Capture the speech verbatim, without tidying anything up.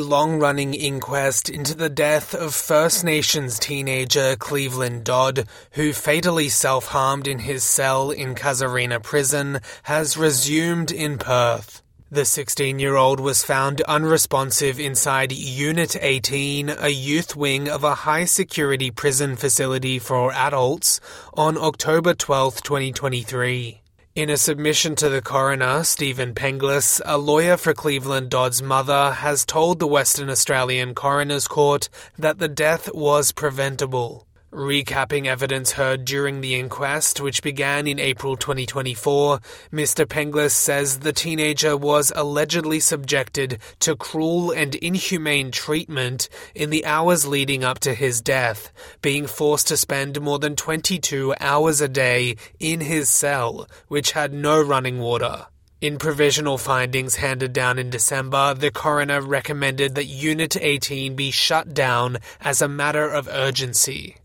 long-running inquest into the death of First Nations teenager Cleveland Dodd, who fatally self-harmed in his cell in Casuarina Prison, has resumed in Perth. The sixteen-year-old was found unresponsive inside Unit eighteen, a youth wing of a high-security prison facility for adults, on October twelfth, twenty twenty-three. In a submission to the coroner, Stephen Penglis, a lawyer for Cleveland Dodd's mother, has told the Western Australian Coroner's Court that the death was preventable. Recapping evidence heard during the inquest, which began in April twenty twenty-four, Mister Penglis says the teenager was allegedly subjected to cruel and inhumane treatment in the hours leading up to his death, being forced to spend more than twenty-two hours a day in his cell, which had no running water. In provisional findings handed down in December, the coroner recommended that Unit eighteen be shut down as a matter of urgency.